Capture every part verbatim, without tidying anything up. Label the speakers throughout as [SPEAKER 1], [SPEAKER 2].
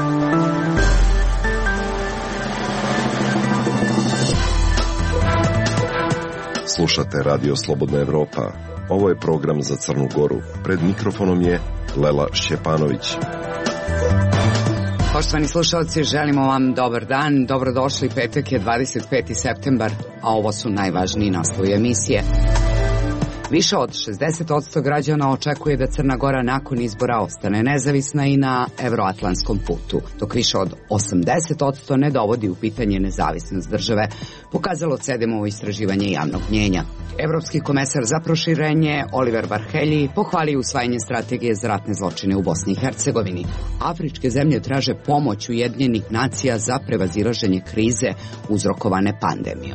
[SPEAKER 1] Slušate Radio Slobodna Evropa. Ovo je program za Crnu Goru. Pred mikrofonom je Lela Šćepanović.
[SPEAKER 2] Poštovani slušalci, želimo vam dobar dan. Dobrodošli, petak je dvadeset peti septembar, a ovo su najvažniji naslovi emisije. Više od šezdeset posto građana očekuje da Crna Gora nakon izbora ostane nezavisna i na evroatlantskom putu, dok više od osamdeset posto ne dovodi u pitanje nezavisnost države, pokazalo CEDEM-ovo istraživanje javnog mnjenja. Evropski komesar za proširenje Oliver Varhelyi pohvalio usvajanje strategije za ratne zločine u Bosni i Hercegovini. Afričke zemlje traže pomoć Ujedinjenih nacija za prevazilaženje krize uzrokovane pandemijom.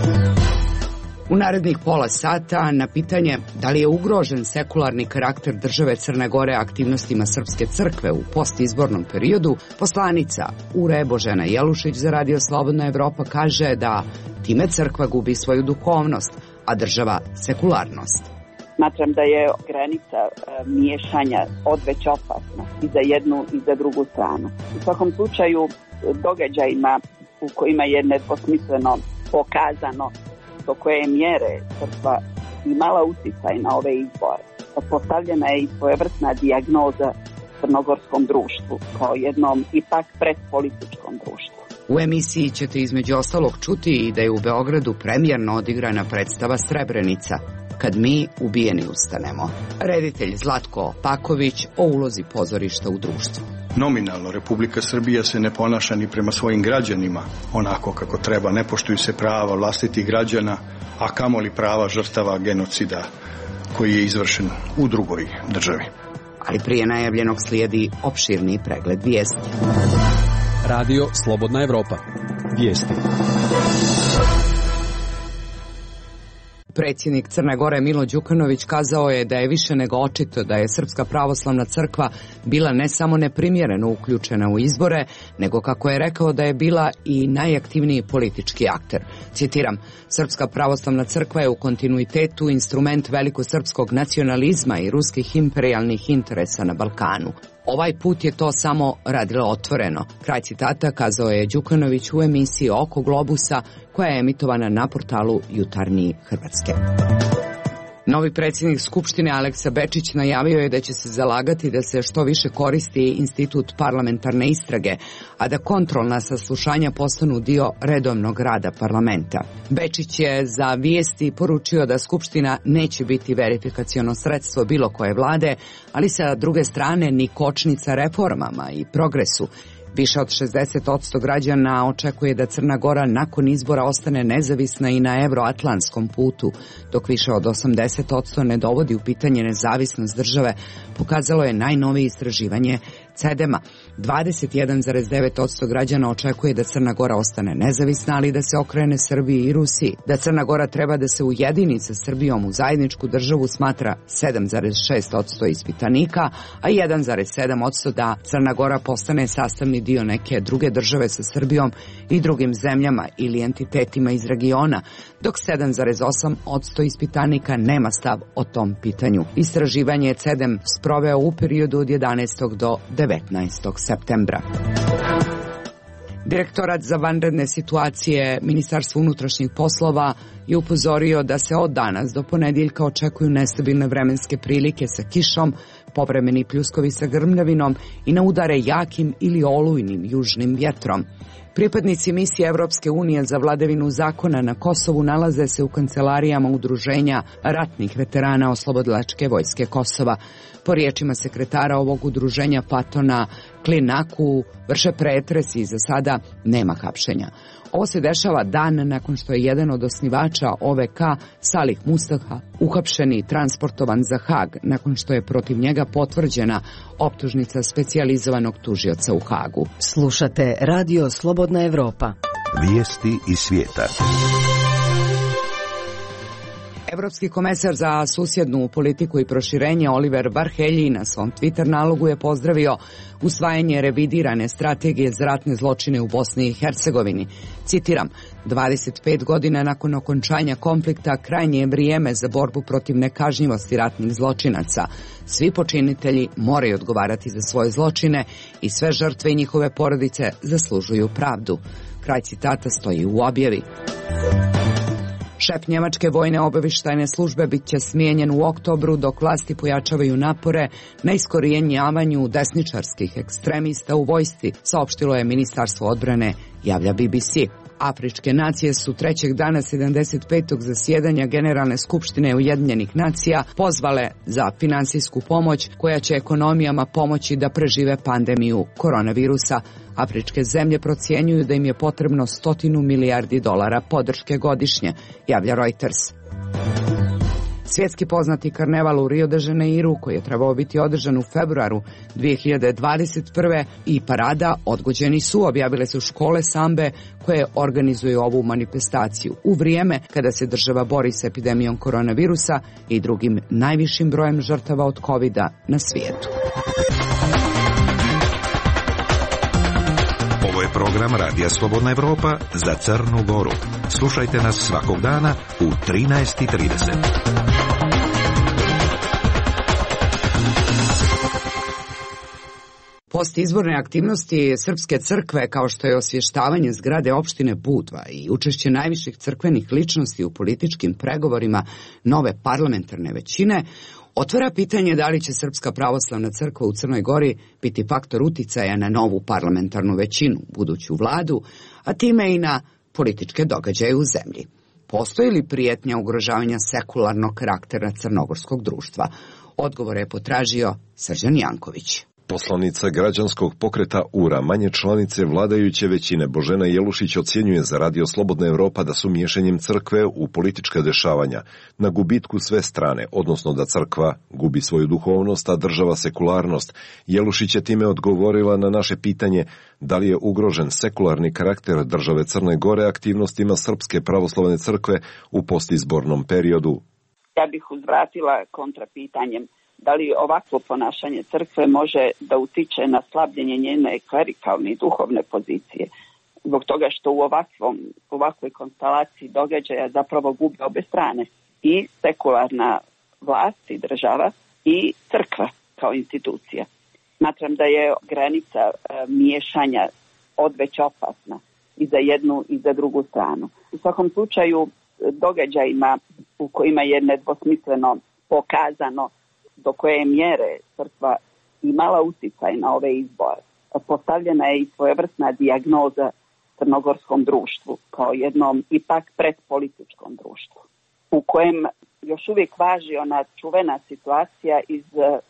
[SPEAKER 2] U narednih pola sata na pitanje da li je ugrožen sekularni karakter države Crne Gore aktivnostima Srpske crkve u postizbornom periodu, poslanica U R E Božena Jelušić za Radio Slobodna Evropa kaže da time crkva gubi svoju duhovnost, a država sekularnost.
[SPEAKER 3] Smatram da je granica miješanja odveć opasna i za jednu i za drugu stranu. U svakom slučaju događajima u kojima je nedvosmisleno pokazano do koje mjere crkva imala uticaj na ove izbore. Postavljena je i svojevrsna dijagnoza crnogorskom društvu kao jednom ipak predpolitičkom društvu.
[SPEAKER 2] U emisiji ćete između ostalog čuti i da je u Beogradu premijerno odigrana predstava Srebrenica, Kad mi ubijeni ustanemo. Reditelj Zlatko Paković o ulozi pozorišta u društvu.
[SPEAKER 4] Nominalno Republika Srbija se ne ponaša ni prema svojim građanima onako kako treba, ne poštuju se prava vlastitih građana, a kamoli prava žrtava genocida koji je izvršen u drugoj državi.
[SPEAKER 2] Ali prije najavljenog slijedi opširni pregled vijesti.
[SPEAKER 5] Radio Slobodna Evropa. Vijesti.
[SPEAKER 2] Predsjednik Crne Gore Milo Đukanović kazao je da je više nego očito da je Srpska pravoslavna crkva bila ne samo neprimjereno uključena u izbore, nego kako je rekao da je bila i najaktivniji politički akter. Citiram, Srpska pravoslavna crkva je u kontinuitetu instrument velikosrpskog nacionalizma i ruskih imperijalnih interesa na Balkanu. Ovaj put je to samo radilo otvoreno. Kraj citata kazao je Đukanović u emisiji Oko globusa koja je emitovana na portalu Jutarnji Hrvatske. Novi predsjednik Skupštine Aleksa Bečić najavio je da će se zalagati da se što više koristi institut parlamentarne istrage, a da kontrolna saslušanja postanu dio redovnog rada parlamenta. Bečić je za Vijesti poručio da Skupština neće biti verifikaciono sredstvo bilo koje vlade, ali sa druge strane ni kočnica reformama i progresu. Više od šezdeset posto građana očekuje da Crna Gora nakon izbora ostane nezavisna i na evroatlantskom putu, dok više od osamdeset posto ne dovodi u pitanje nezavisnost države, pokazalo je najnovije istraživanje CEDEM-a. dvadeset jedan zarez devet posto građana očekuje da Crna Gora ostane nezavisna, ali da se okrene Srbiji i Rusiji. Da Crna Gora treba da se ujedini sa Srbijom u zajedničku državu smatra sedam zarez šest posto ispitanika, a jedan zarez sedam posto da Crna Gora postane sastavni dio neke druge države sa Srbijom i drugim zemljama ili entitetima iz regiona, dok sedam zarez osam posto ispitanika nema stav o tom pitanju. Istraživanje je CEDEM sproveo u periodu od jedanaestog do devetnaestog septembra. Direktorat za vanredne situacije Ministarstva unutrašnjih poslova je upozorio da se od danas do ponedjeljka očekuju nestabilne vremenske prilike sa kišom, povremeni pljuskovi sa grmljavinom i na udare jakim ili olujnim južnim vjetrom. Pripadnici misije Evropske unije za vladavinu zakona na Kosovu nalaze se u kancelarijama udruženja ratnih veterana Oslobodilačke vojske Kosova. Po riječima sekretara ovog udruženja Patona Klinaku vrše pretresi i za sada nema hapšenja. Ovo se dešava dan nakon što je jedan od osnivača O V K, Salih Mustafa, uhapšen i transportovan za Hag, nakon što je protiv njega potvrđena optužnica specijalizovanog tužioca u Hagu.
[SPEAKER 6] Slušate Radio Slobodna Evropa.
[SPEAKER 1] Vijesti iz svijeta.
[SPEAKER 2] Evropski komesar za susjednu politiku i proširenje Oliver Varhelyi na svom Twitter nalogu je pozdravio usvajanje revidirane strategije za ratne zločine u Bosni i Hercegovini. Citiram, dvadeset pet godina nakon okončanja konflikta krajnje je vrijeme za borbu protiv nekažnjivosti ratnih zločinaca. Svi počinitelji moraju odgovarati za svoje zločine i sve žrtve i njihove porodice zaslužuju pravdu. Kraj citata stoji u objavi. Šef njemačke vojne obavještajne službe bit će smijenjen u oktobru dok vlasti pojačavaju napore na iskorijenjavanju desničarskih ekstremista u vojsci, saopštilo je Ministarstvo odbrane, javlja B B C. Afričke nacije su trećeg dana sedamdeset petog zasjedanja Generalne skupštine Ujedinjenih nacija pozvale za finansijsku pomoć koja će ekonomijama pomoći da prežive pandemiju koronavirusa. Afričke zemlje procjenjuju da im je potrebno stotinu milijardi dolara podrške godišnje, javlja Reuters. Svjetski poznati karneval u Rio de Janeiru, koji je trebao biti održan u februaru dvije hiljade dvadeset prve i parada odgođeni su, objavile su škole sambe koje organizuju ovu manifestaciju u vrijeme kada se država bori s epidemijom koronavirusa i drugim najvišim brojem žrtava od kovida na svijetu.
[SPEAKER 7] Ovo je program Radija Slobodna Evropa za Crnu Goru. Slušajte nas svakog dana u trinaest i trideset.
[SPEAKER 2] Postizborne aktivnosti Srpske crkve, kao što je osvještavanje zgrade opštine Budva i učešće najviših crkvenih ličnosti u političkim pregovorima nove parlamentarne većine, otvara pitanje da li će Srpska pravoslavna crkva u Crnoj Gori biti faktor uticaja na novu parlamentarnu većinu, buduću vladu, a time i na političke događaje u zemlji. Postoji li prijetnja ugrožavanja sekularnog karaktera crnogorskog društva? Odgovor je potražio Srđan Janković.
[SPEAKER 1] Poslanica građanskog pokreta U R A, manje članice vladajuće većine, Božena Jelušić ocjenjuje za Radio Slobodna Evropa da su miješanjem crkve u politička dešavanja na gubitku sve strane, odnosno da crkva gubi svoju duhovnost, a država sekularnost. Jelušić je time odgovorila na naše pitanje da li je ugrožen sekularni karakter države Crne Gore aktivnostima Srpske pravoslavne crkve u postizbornom periodu.
[SPEAKER 3] Ja bih uzvratila kontrapitanjem. Da li ovakvo ponašanje crkve može da utiče na slabljenje njene klerikalne i duhovne pozicije, zbog toga što u ovakvom, ovakvoj konstelaciji događaja zapravo gube obe strane, i sekularna vlast i država i crkva kao institucija. Smatram da je granica e, miješanja odveć opasna i za jednu i za drugu stranu. U svakom slučaju događajima u kojima je nedvosmisleno pokazano do koje mjere crkva imala utjecaj na ove izbore. Postavljena je i svojevrsna dijagnoza crnogorskom društvu kao jednom ipak predpolitičkom društvu, u kojem još uvijek važi ona čuvena situacija iz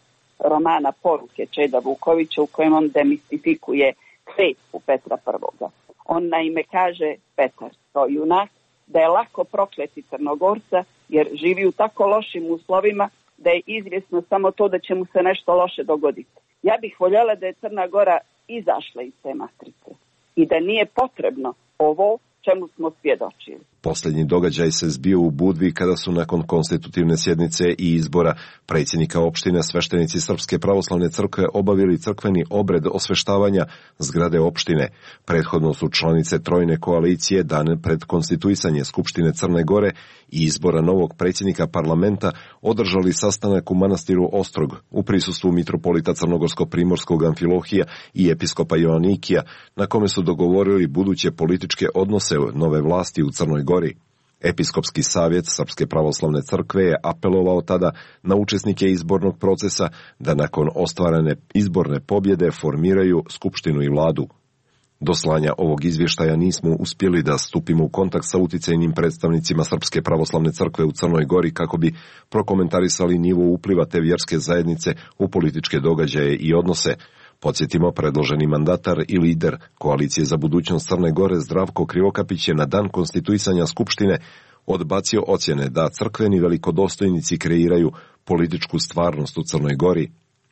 [SPEAKER 3] romana Poruke Čeda Vukovića, u kojem on demistifikuje kletvu Petra Prvoga. On naime kaže, Petar, to junak, da je lako prokleti Crnogorca jer živi u tako lošim uslovima da je izvjesno samo to da će mu se nešto loše dogoditi. Ja bih voljela da je Crna Gora izašla iz te matrice i da nije potrebno ovo čemu smo svjedočili.
[SPEAKER 1] Posljednji događaj se zbio u Budvi kada su nakon konstitutivne sjednice i izbora predsjednika opštine sveštenici Srpske pravoslavne crkve obavili crkveni obred osveštavanja zgrade opštine. Prethodno su članice trojne koalicije dan pred konstituisanje Skupštine Crne Gore i izbora novog predsjednika parlamenta održali sastanak u manastiru Ostrog u prisustvu mitropolita Crnogorsko-primorskog Amfilohija i episkopa Joanikija, na kome su dogovorili buduće političke odnose nove vlasti u Crnoj Gori. Episkopski savjet Srpske pravoslavne crkve je apelovao tada na učesnike izbornog procesa da nakon ostvarene izborne pobjede formiraju skupštinu i vladu. Do slanja ovog izvještaja nismo uspjeli da stupimo u kontakt sa uticajnim predstavnicima Srpske pravoslavne crkve u Crnoj Gori kako bi prokomentarisali nivo upliva te vjerske zajednice u političke događaje i odnose. Podsjetimo, predloženi mandatar i lider Koalicije za budućnost Crne Gore Zdravko Krivokapić je na dan konstituisanja Skupštine odbacio ocjene da crkveni velikodostojnici kreiraju političku stvarnost u Crnoj Gori.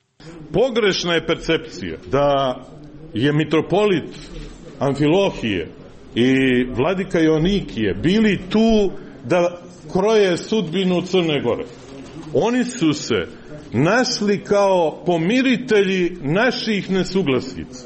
[SPEAKER 8] Pogrešna je percepcija da je mitropolit Amfilohije i vladika Joanikije bili tu da kroje sudbinu Crne Gore. Oni su se našli kao pomiritelji naših nesuglasica.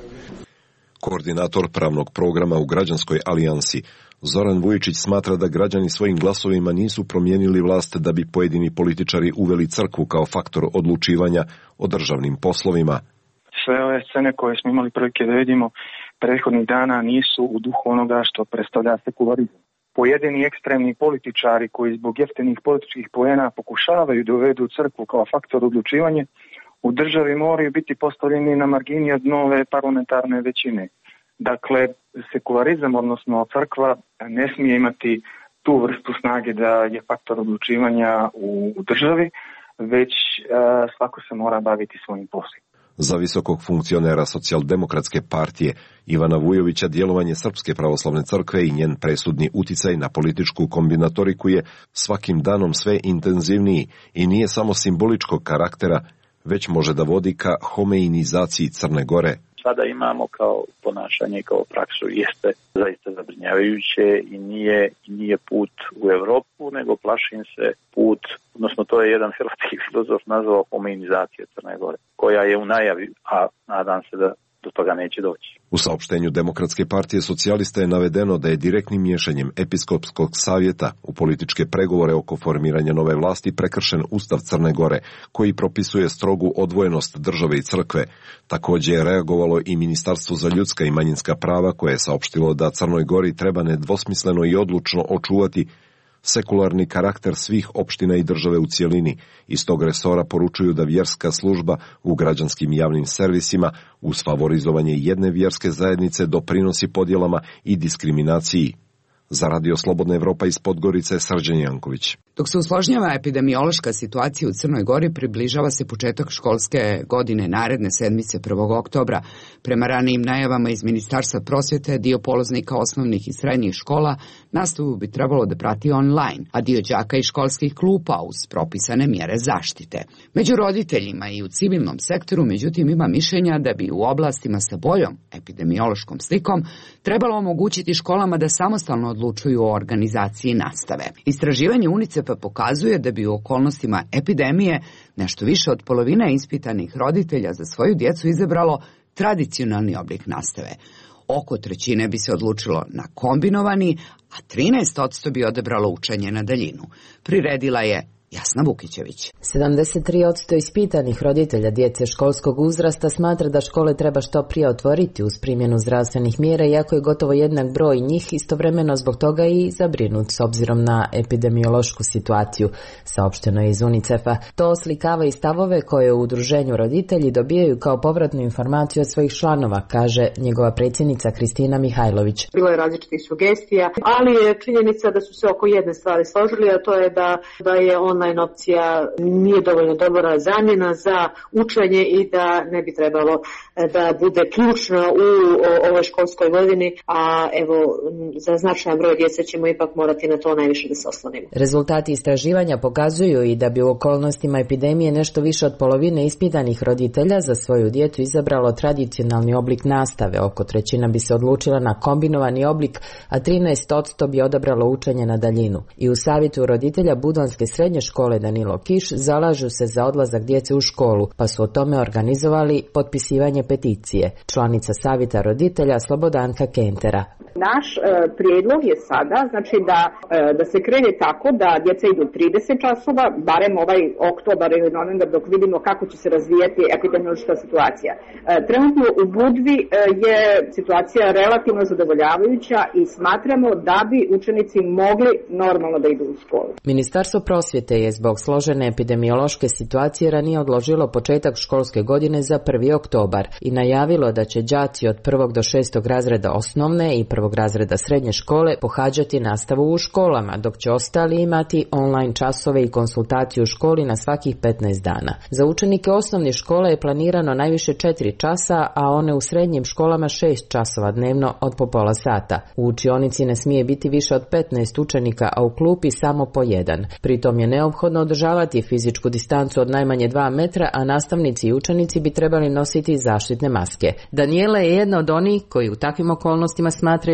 [SPEAKER 1] Koordinator pravnog programa u Građanskoj alijansi Zoran Vujičić smatra da građani svojim glasovima nisu promijenili vlast da bi pojedini političari uveli crkvu kao faktor odlučivanja o državnim poslovima.
[SPEAKER 9] Sve ove scene koje smo imali prilike da vidimo prethodnih dana nisu u duhu onoga što predstavlja sekularizam. Pojedini ekstremni političari koji zbog jeftinih političkih poena pokušavaju da uvedu crkvu kao faktor odlučivanja u državi moraju biti postavljeni na margini od nove parlamentarne većine. Dakle, sekularizam, odnosno crkva, ne smije imati tu vrstu snage da je faktor odlučivanja u državi, već a, svako se mora baviti svojim poslom.
[SPEAKER 1] Za visokog funkcionera Socijaldemokratske partije Ivana Vujovića djelovanje Srpske pravoslavne crkve i njen presudni uticaj na političku kombinatoriku je svakim danom sve intenzivniji i nije samo simboličkog karaktera, već može da vodi ka homeinizaciji Crne Gore.
[SPEAKER 10] Sada imamo kao ponašanje, kao praksu, jeste zaista zabrinjavajuće i nije, nije put u Europu, nego plašim se put, odnosno to je jedan hrvatski filozof nazvao homeinizacija Crne Gore, koja je u najavi, a nadam se da do toga neće doći.
[SPEAKER 1] U saopštenju Demokratske partije socijalista je navedeno da je direktnim miješanjem Episkopskog savjeta u političke pregovore oko formiranja nove vlasti prekršen Ustav Crne Gore, koji propisuje strogu odvojenost države i crkve. Također je reagovalo i Ministarstvo za ljudska i manjinska prava, koje je saopštilo da Crnoj Gori treba nedvosmisleno i odlučno očuvati sekularni karakter svih opština i države u cijelini. Iz tog resora poručuju da vjerska služba u građanskim javnim servisima uz favorizovanje jedne vjerske zajednice doprinosi podjelama i diskriminaciji. Za Radio Slobodna Evropa iz Podgorice, Srđan Janković.
[SPEAKER 2] Dok se usložnjava epidemiološka situacija u Crnoj Gori, približava se početak školske godine naredne sedmice prvog oktobra. Prema ranijim najavama iz Ministarstva prosvjete, dio polaznika osnovnih i srednjih škola nastavu bi trebalo da prati online, a dio đaka i školskih klupa uz propisane mjere zaštite. Među roditeljima i u civilnom sektoru, međutim, ima mišljenja da bi u oblastima sa boljom epidemiološkom slikom trebalo omogućiti školama da samostalno odlučuju o organizaciji nastave. Istraživanje UNICEF-a pokazuje da bi u okolnostima epidemije nešto više od polovine ispitanih roditelja za svoju djecu izabralo tradicionalni oblik nastave. Oko trećine bi se odlučilo na kombinovani, a trinaest posto bi odabralo učenje na daljinu. Priredila je Jasna Vukićević.
[SPEAKER 11] sedamdeset tri posto ispitanih roditelja djece školskog uzrasta smatra da škole treba što prije otvoriti uz primjenu zdravstvenih mjera, iako je gotovo jednak broj njih istovremeno zbog toga i zabrinut s obzirom na epidemiološku situaciju, saopšteno je iz UNICEF-a. To oslikava i stavove koje u udruženju roditelji dobijaju kao povratnu informaciju od svojih članova, kaže njegova predsjednica Kristina Mihajlović.
[SPEAKER 12] Bilo je različitih sugestija, ali je činjenica da su se oko jedne stvari složili, a to je da, da je on online opcija nije dovoljno dobra zamjena za učenje i da ne bi trebalo da bude ključno u ovoj školskoj godini, a evo za značajan broj djece ćemo ipak morati na to najviše da se oslonimo.
[SPEAKER 11] Rezultati istraživanja pokazuju i da bi u okolnostima epidemije nešto više od polovine ispitanih roditelja za svoju djecu izabralo tradicionalni oblik nastave, oko trećina bi se odlučila na kombinovani oblik, a trinaest posto bi odabralo učenje na daljinu. I u savjetu roditelja Budvanske srednje škole Danilo Kiš zalažu se za odlazak djece u školu, pa su o tome organizovali potpisivanje peticije. Članica savjeta roditelja Slobodanka Kentera.
[SPEAKER 13] Naš e, prijedlog je sada, znači da, e, da se krene tako da djeca idu trideset časova, barem ovaj oktobar ili novembar, dok vidimo kako će se razvijati epidemiološka situacija. E, trenutno u Budvi e, je situacija relativno zadovoljavajuća i smatramo da bi učenici mogli normalno da idu u školu.
[SPEAKER 11] Ministarstvo prosvjete je zbog složene epidemiološke situacije ranije odložilo početak školske godine za prvi oktobar i najavilo da će đaci od prvog do šestog razreda osnovne i prvog razreda srednje škole pohađati nastavu u školama, dok će ostali imati online časove i konsultaciju u školi na svakih petnaest dana. Za učenike osnovne škole je planirano najviše četiri časa, a one u srednjim školama šest časova dnevno od po pola sata. U učionici ne smije biti više od petnaest učenika, a u klupi samo po jedan. Pritom je neophodno održavati fizičku distancu od najmanje dva metra, a nastavnici i učenici bi trebali nositi zaštitne maske. Daniela je jedna od onih koji u takvim okolnostima smatraju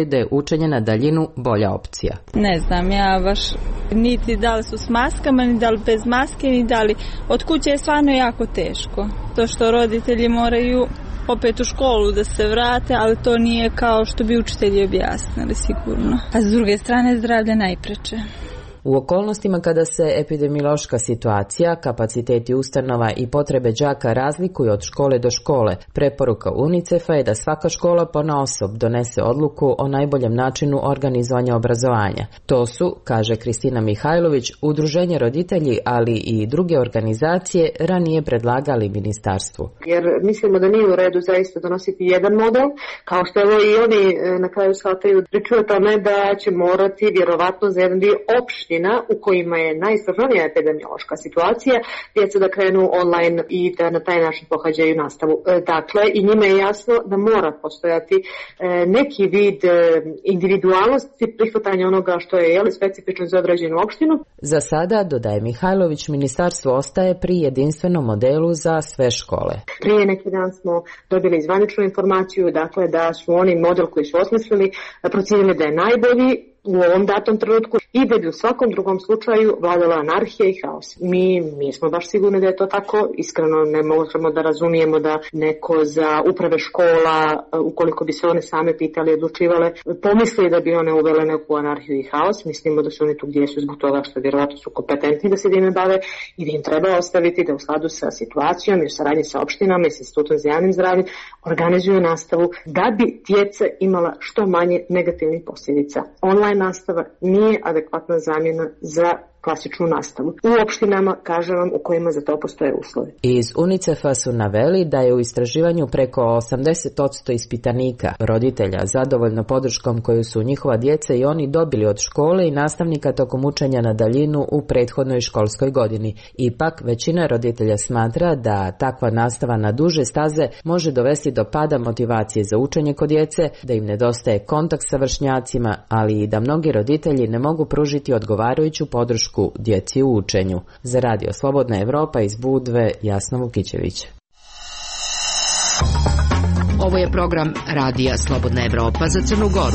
[SPEAKER 11] smatraju da je učenje na daljinu bolja opcija.
[SPEAKER 14] Ne znam, ja baš niti da li su s maskama, ni da li bez maske, ni da li od kuće je stvarno jako teško. To što roditelji moraju opet u školu da se vrate, ali to nije kao što bi učitelji objasnili sigurno. A s druge strane zdravlje najpreče.
[SPEAKER 11] U okolnostima kada se epidemiološka situacija, kapaciteti ustanova i potrebe đaka razlikuju od škole do škole, preporuka UNICEF-a je da svaka škola ponaosob donese odluku o najboljem načinu organizovanja obrazovanja. To su, kaže Kristina Mihajlović, udruženje roditelji, ali i druge organizacije ranije predlagali ministarstvu.
[SPEAKER 12] Jer mislimo da nije u redu zaista donositi jedan model, kao što evo i oni na kraju shvataju priču o tome da će morati vjerovatno za jedan dio opšti u kojima je najsloženija epidemiološka situacija, djeca da krenu online i da na taj način pohađaju nastavu. Dakle, i njima je jasno da mora postojati neki vid individualnosti prihvatanja onoga što je jeli, specifično za određenu opštinu.
[SPEAKER 11] Za sada, dodaje Mihajlović, ministarstvo ostaje pri jedinstvenom modelu za sve škole.
[SPEAKER 12] Prije neki dan smo dobili zvaničnu informaciju, dakle da su oni model koji su osmislili procijenili da je najbolji u ovom datom trenutku i da bi u svakom drugom slučaju vladala anarhija i haos. Mi nismo baš sigurni da je to tako, iskreno ne možemo da razumijemo da neko za uprave škola, ukoliko bi se one same pitali i odlučivale, pomisli da bi one uvele neku anarhiju i haos. Mislimo da su oni tu gdje su zbog toga što vjerovatno su kompetentni da se time bave i da im treba ostaviti da u skladu sa situacijom i u saradnji sa opštinama i sa Institutom za javnim zdravljem organizuju nastavu da bi djeca imala što manje negativnih posljedica. Online nastava nije adekvatna zamjena za klasičnu nastavu. U opštinama, kažem vam, u kojima za to postoje uslovi.
[SPEAKER 11] Iz UNICEF-a su naveli da je u istraživanju preko osamdeset posto ispitanika, roditelja, zadovoljno podrškom koju su njihova djeca i oni dobili od škole i nastavnika tokom učenja na daljinu u prethodnoj školskoj godini. Ipak, većina roditelja smatra da takva nastava na duže staze može dovesti do pada motivacije za učenje kod djece, da im nedostaje kontakt sa vršnjacima, ali i da mnogi roditelji ne mogu pružiti odgovarajuću podršku djeci u učenju. Za Radio Slobodna Evropa iz Budve, Jasna Vukićević.
[SPEAKER 2] Ovo je program Radija Slobodna Evropa za Crnu Goru.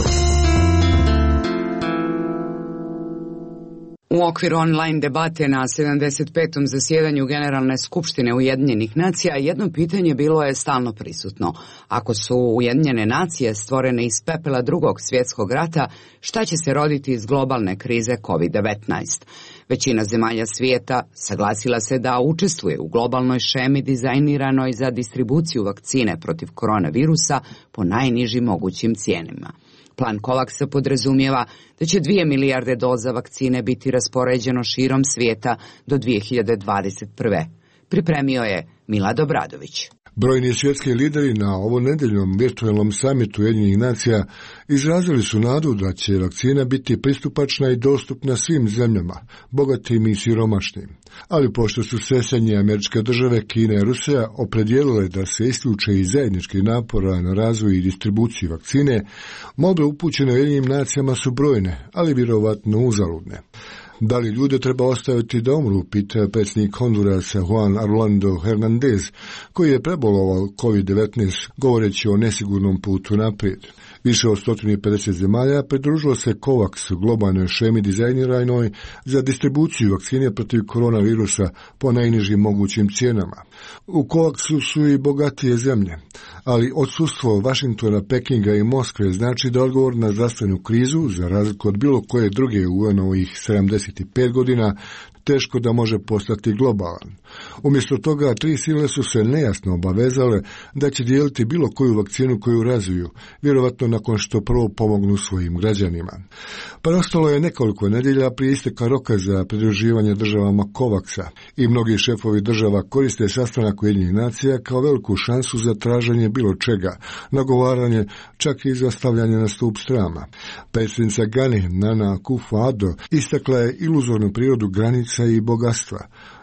[SPEAKER 2] U okviru online debate na sedamdeset petom zasjedanju Generalne skupštine Ujedinjenih nacija jedno pitanje bilo je stalno prisutno. Ako su Ujedinjene nacije stvorene iz pepela drugog svjetskog rata, šta će se roditi iz globalne krize kovid devetnaest? Većina zemalja svijeta saglasila se da učestvuje u globalnoj šemi dizajniranoj za distribuciju vakcine protiv koronavirusa po najnižim mogućim cijenama. Plan Kovaksa podrazumijeva da će dvije milijarde doza vakcine biti raspoređeno širom svijeta do dvije hiljade dvadeset prve. Pripremio je Milad Obradović.
[SPEAKER 15] Brojni svjetski lideri na ovonedeljnom virtualnom samitu Ujedinjenih nacija izrazili su nadu da će vakcina biti pristupačna i dostupna svim zemljama, bogatim i siromašnim. Ali pošto su sve Sjedinjene Američke Države, Kina i Rusija opredijelile da se isključe iz zajedničkih napora na razvoj i distribuciju vakcine, molbe upućene Ujedinjenim nacijama su brojne, ali vjerovatno uzaludne. Da li ljude treba ostaviti da umru, pita predsjednik Hondurasa Juan Orlando Hernandez, koji je prebolovao kovid devetnaest govoreći o nesigurnom putu naprijed. Više od sto pedeset zemalja pridružilo se COVAX globalnoj šemi dizajniranoj za distribuciju vakcine protiv koronavirusa po najnižim mogućim cijenama. U COVAXu su i bogatije zemlje, ali odsustvo Vašingtona, Pekinga i Moskve znači da odgovor na zdravstvenu krizu, za razliku od bilo koje druge u U N-ovih sedamdeset pet godina, teško da može postati globalan. Umjesto toga, tri sile su se nejasno obavezale da će dijeliti bilo koju vakcinu koju razviju, vjerovatno nakon što prvo pomognu svojim građanima. Preostalo je nekoliko nedjelja prije isteka roka za pridruživanje državama COVAX-a i mnogi šefovi država koriste sastanak Ujedinjenih nacija kao veliku šansu za traženje bilo čega, nagovaranje, čak i za stavljanje na stup srama. Predsjednica Gane, Nana Akufo-Addo, istakla je iluzornu prirodu granica i bogatstva.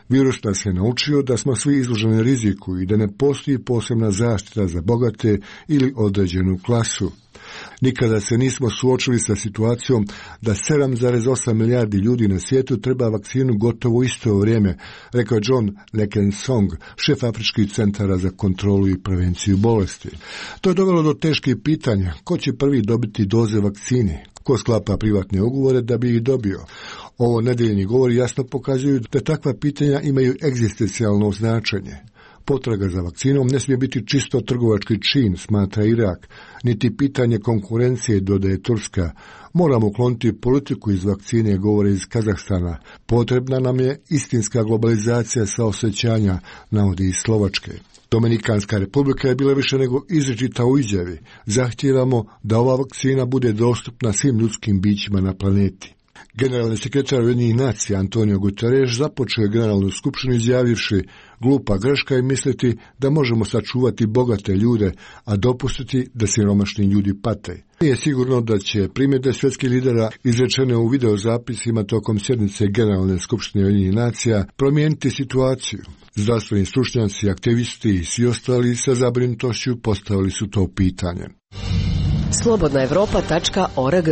[SPEAKER 15] Virus nas je naučio da smo svi izloženi riziku i da ne postoji posebna zaštita za bogate ili određenu klasu. Nikada se nismo suočili sa situacijom da sedam zarez osam milijardi ljudi na svijetu treba vakcinu gotovo isto vrijeme, rekao John Lekensong, šef afričkih centara za kontrolu i prevenciju bolesti. To je dovelo do teških pitanja: ko će prvi dobiti doze vakcine, ko sklapa privatne ugovore da bi ih dobio. Ovo nedeljni govori jasno pokazuju da takva pitanja imaju egzistencijalno značenje. Potraga za vakcinom ne smije biti čisto trgovački čin, smatra Irak, niti pitanje konkurencije, dodaje Turska. Moramo ukloniti politiku iz vakcine, govore iz Kazahstana. Potrebna nam je istinska globalizacija saosećanja, navodi iz Slovačke. Dominikanska republika je bila više nego izričita u izjavi. Zahtijevamo da ova vakcina bude dostupna svim ljudskim bićima na planeti. Generalni sekretar Ujedinjenih nacija Antonio Guterres započeo je generalnu skupštinu izjavivši: glupa greška je misliti da možemo sačuvati bogate ljude, a dopustiti da siromašni ljudi pate. Nije sigurno da će primjedbe svjetskih lidera izrečene u videozapisima tokom sjednice Generalne skupštine Ujedinjenih nacija promijeniti situaciju. Zdravstveni stručnjaci, aktivisti i svi ostali sa zabrinutošću postavili su to pitanje.
[SPEAKER 6] slobodna evropa tačka org.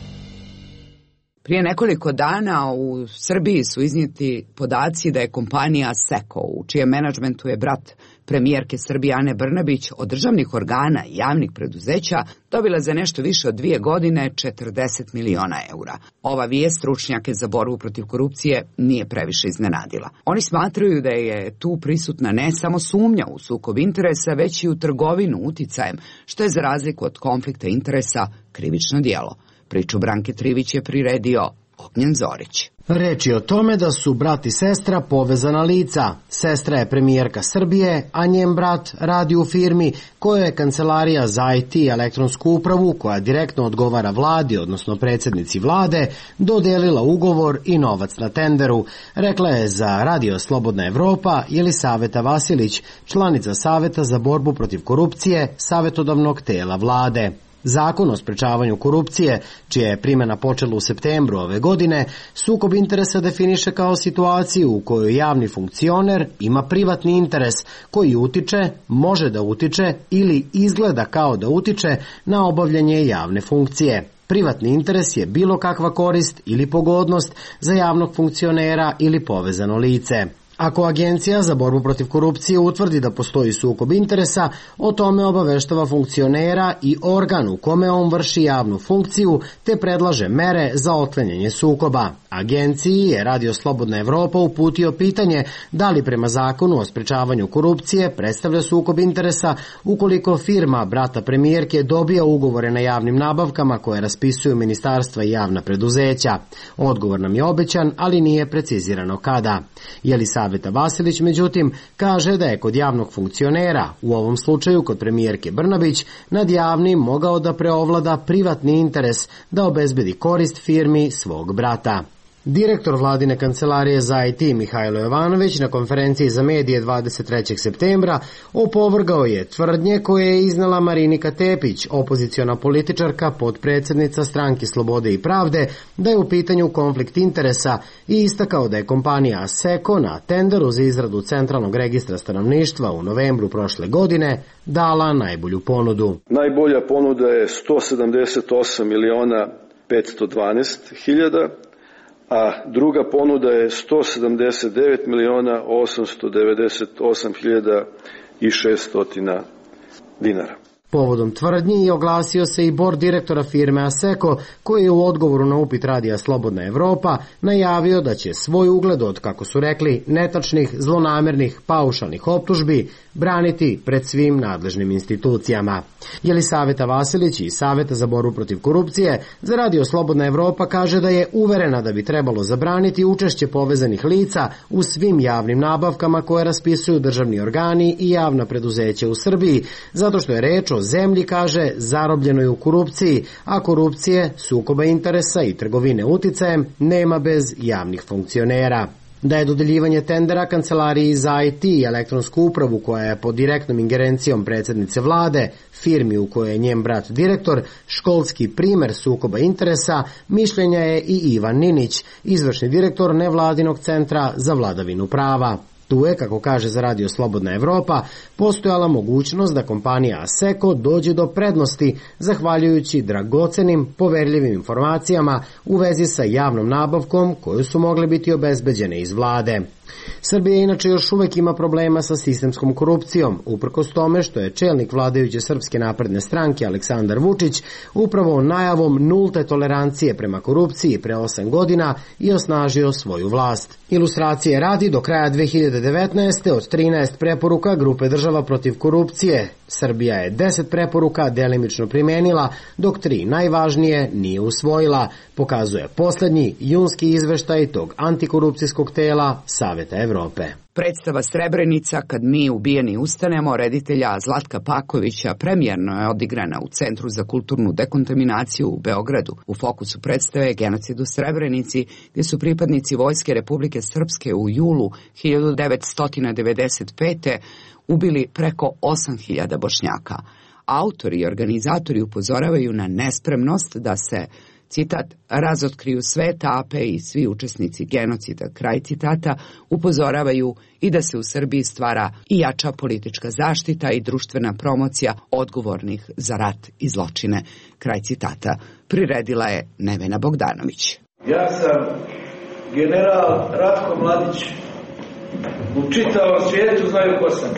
[SPEAKER 2] Prije nekoliko dana u Srbiji su iznijeti podaci da je kompanija Seko, u čijem menadžmentu je brat premijerke Srbije Ane Brnabić, od državnih organa i javnih preduzeća dobila za nešto više od dvije godine četrdeset miliona eura. Ova vijest stručnjake za borbu protiv korupcije nije previše iznenadila. Oni smatraju da je tu prisutna ne samo sumnja u sukob interesa, već i u trgovinu uticajem, što je za razliku od konflikta interesa krivično djelo. Priču Branke Trivić je priredio Ognjen Zorić.
[SPEAKER 16] Reč je o tome da su brat i sestra povezana lica. Sestra je premijerka Srbije, a njen brat radi u firmi koja je kancelarija za I T i elektronsku upravu, koja direktno odgovara vladi, odnosno predsjednici vlade, dodelila ugovor i novac na tenderu, rekla je za Radio Slobodna Evropa Jelisaveta Vasilić, članica Saveta za borbu protiv korupcije savjetodavnog tela vlade. Zakon o sprečavanju korupcije, čija je primjena počela u septembru ove godine, sukob interesa definiše kao situaciju u kojoj javni funkcioner ima privatni interes koji utiče, može da utiče ili izgleda kao da utiče na obavljanje javne funkcije. Privatni interes je bilo kakva korist ili pogodnost za javnog funkcionera ili povezano lice. Ako Agencija za borbu protiv korupcije utvrdi da postoji sukob interesa, o tome obaveštava funkcionera i organ u kome on vrši javnu funkciju te predlaže mere za otklanjanje sukoba. Agenciji je Radio Slobodna Evropa uputio pitanje da li prema zakonu o sprečavanju korupcije predstavlja sukob interesa ukoliko firma brata premijerke dobija ugovore na javnim nabavkama koje raspisuju ministarstva i javna preduzeća. Odgovor nam je obećan, ali nije precizirano kada. Jelisaveta Vasilić, međutim, kaže da je kod javnog funkcionera, u ovom slučaju kod premijerke Brnabić, nad javnim mogao da preovlada privatni interes da obezbedi korist firmi svog brata. Direktor vladine kancelarije za I T Mihajlo Jovanović na konferenciji za medije dvadeset trećeg septembra opovrgao je tvrdnje koje je iznala Marinika Tepić, opoziciona političarka, potpredsjednica Stranke Slobode i Pravde, da je u pitanju konflikt interesa i istakao da je kompanija Seko na tenderu za izradu Centralnog registra stanovništva u novembru prošle godine dala najbolju ponudu.
[SPEAKER 17] Najbolja ponuda je sto sedamdeset osam miliona petsto dvanaest hiljada, a druga ponuda je sto sedamdeset devet miliona osamsto devedeset osam hiljada i šesto dinara.
[SPEAKER 16] Povodom tvrdnji je oglasio se i bord direktora firme Aseko, koji je u odgovoru na upit Radija Slobodna Evropa najavio da će svoj ugled od, kako su rekli, netačnih, zlonamernih, paušalnih optužbi braniti pred svim nadležnim institucijama. Jelisaveta Vasilić iz Saveta za borbu protiv korupcije za Radio Slobodna Evropa kaže da je uverena da bi trebalo zabraniti učešće povezanih lica u svim javnim nabavkama koje raspisuju državni organi i javna preduzeća u Srbiji, zato što je reč o zemlji, kaže, zarobljenoj u korupciji, a korupcije, sukoba interesa i trgovine uticajem nema bez javnih funkcionera. Da je dodeljivanje tendera Kancelariji za I T i elektronsku upravu koja je pod direktnom ingerencijom predsjednice vlade, firmi u kojoj je njen brat direktor, školski primer sukoba interesa, mišljenja je i Ivan Ninić, izvršni direktor nevladinog centra za vladavinu prava. Tu je, kako kaže za Radio Slobodna Evropa, postojala mogućnost da kompanija Asseco dođe do prednosti zahvaljujući dragocenim, poverljivim informacijama u vezi sa javnom nabavkom koju su mogle biti obezbeđene iz vlade. Srbija inače još uvek ima problema sa sistemskom korupcijom, uprkos tome što je čelnik vladajuće Srpske napredne stranke Aleksandar Vučić upravo najavom nulte tolerancije prema korupciji pre osam godina i osnažio svoju vlast. Ilustracije radi, do kraja dve hiljade devetnaeste. od trinaest preporuka Grupe država protiv korupcije, Srbija je deset preporuka delimično primenila, dok tri najvažnije nije usvojila, pokazuje poslednji junski izveštaj tog antikorupcijskog tela Saveta Evrope.
[SPEAKER 2] Predstava Srebrenica, kad mi ubijeni ustanemo, reditelja Zlatka Pakovića, premijerno je odigrana u Centru za kulturnu dekontaminaciju u Beogradu. U fokusu predstave je genocid u Srebrenici, gdje su pripadnici Vojske Republike Srpske u julu hiljadu devetsto devedeset pete. ubili preko osam hiljada Bošnjaka. Autori i organizatori upozoravaju na nespremnost da se, citat, razotkriju sve etape i svi učesnici genocida, kraj citata, upozoravaju i da se u Srbiji stvara i jača politička zaštita i društvena promocija odgovornih za rat i zločine, kraj citata, priredila je Nevena Bogdanović.
[SPEAKER 18] Ja sam general Ratko Mladić. U čitavom svijetu znaju ko sam.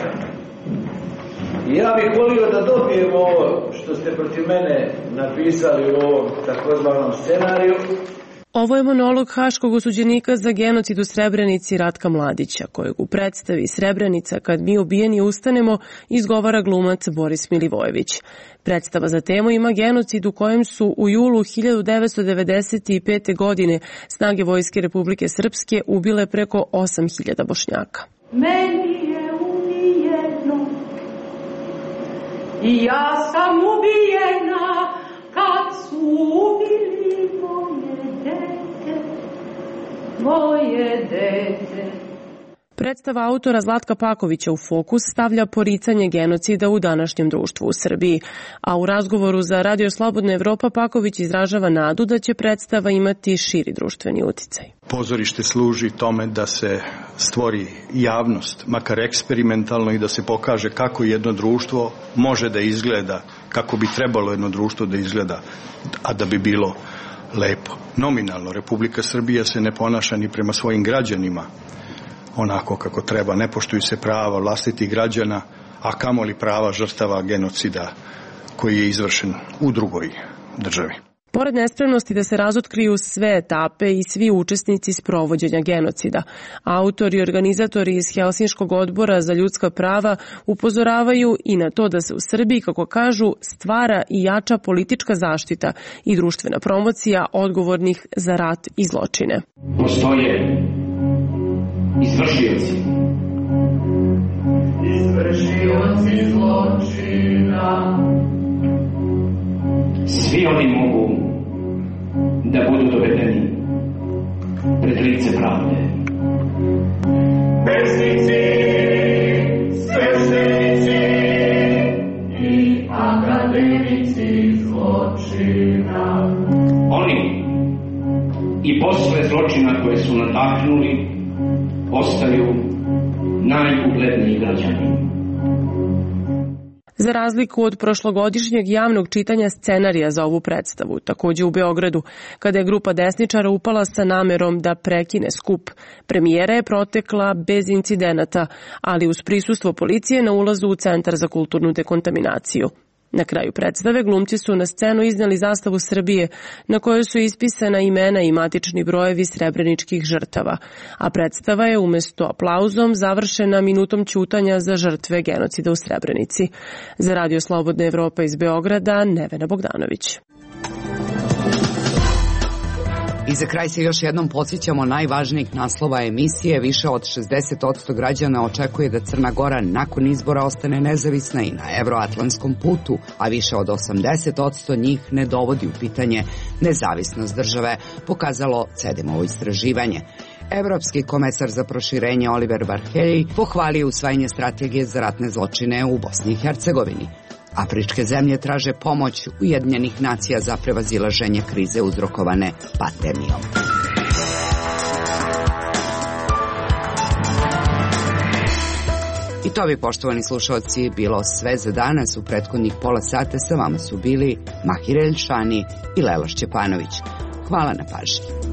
[SPEAKER 18] I ja bih volio da dobijem ovo što ste protiv mene napisali u ovom takozvanom scenariju.
[SPEAKER 19] Ovo je monolog haškog osuđenika za genocid u Srebrenici Ratka Mladića, kojeg u predstavi Srebrenica, kad mi ubijeni ustanemo, izgovara glumac Boris Milivojević. Predstava za temu ima genocid u kojem su u julu hiljadu devetsto devedeset pete. godine snage Vojske Republike Srpske ubile preko osam hiljada Bošnjaka.
[SPEAKER 20] Meni je ubijeno i ja sam ubijena kad su ubili moje dete, moje dete.
[SPEAKER 19] Predstava autora Zlatka Pakovića u fokus stavlja poricanje genocida u današnjem društvu u Srbiji, a u razgovoru za Radio Slobodna Evropa Paković izražava nadu da će predstava imati širi društveni uticaj.
[SPEAKER 4] Pozorište služi tome da se stvori javnost, makar eksperimentalno, i da se pokaže kako jedno društvo može da izgleda, kako bi trebalo jedno društvo da izgleda, a da bi bilo lepo. Nominalno, Republika Srbija se ne ponaša ni prema svojim građanima onako kako treba, ne poštuju se prava vlastitih građana, a kamoli prava žrtava genocida koji je izvršen u drugoj državi.
[SPEAKER 19] Pored nespremnosti da se razotkriju sve etape i svi učesnici sprovođenja genocida, autori i organizatori iz Helsinškog odbora za ljudska prava upozoravaju i na to da se u Srbiji, kako kažu, stvara i jača politička zaštita i društvena promocija odgovornih za rat i zločine.
[SPEAKER 21] Postoje izvršioci.
[SPEAKER 20] Izvršioci zločina.
[SPEAKER 21] Svi oni mogu da budu dovedeni pred lice pravde.
[SPEAKER 20] Pesnici, sveštenici i akademici zločina.
[SPEAKER 21] Oni i posle zločina koje su nataknuli ostaju najugledniji građani.
[SPEAKER 19] Za razliku od prošlogodišnjeg javnog čitanja scenarija za ovu predstavu, takođe u Beogradu, kada je grupa desničara upala sa namerom da prekine skup, premijera je protekla bez incidenata, ali uz prisustvo policije na ulazu u Centar za kulturnu dekontaminaciju. Na kraju predstave glumci su na scenu izneli zastavu Srbije na kojoj su ispisana imena i matični brojevi srebreničkih žrtava, a predstava je umesto aplauzom završena minutom ćutanja za žrtve genocida u Srebrenici. Za Radio Slobodna Evropa iz Beograda, Nevena Bogdanović.
[SPEAKER 2] I za kraj se još jednom podsjećamo najvažnijih naslova emisije. Više od šezdeset posto građana očekuje da Crna Gora nakon izbora ostane nezavisna i na evroatlantskom putu, a više od osamdeset posto njih ne dovodi u pitanje nezavisnost države, pokazalo C E D E M-ovo istraživanje. Evropski komesar za proširenje Oliver Varhelyi pohvalio usvajanje strategije za ratne zločine u Bosni i Hercegovini. Afričke zemlje traže pomoć Ujedinjenih nacija za prevazilaženje krize uzrokovane pandemijom. I to bi, poštovani slušalci, bilo sve za danas. U prethodnih pola sata sa vama su bili Mahir Elšani i Lela Šćepanović. Hvala na pažnji.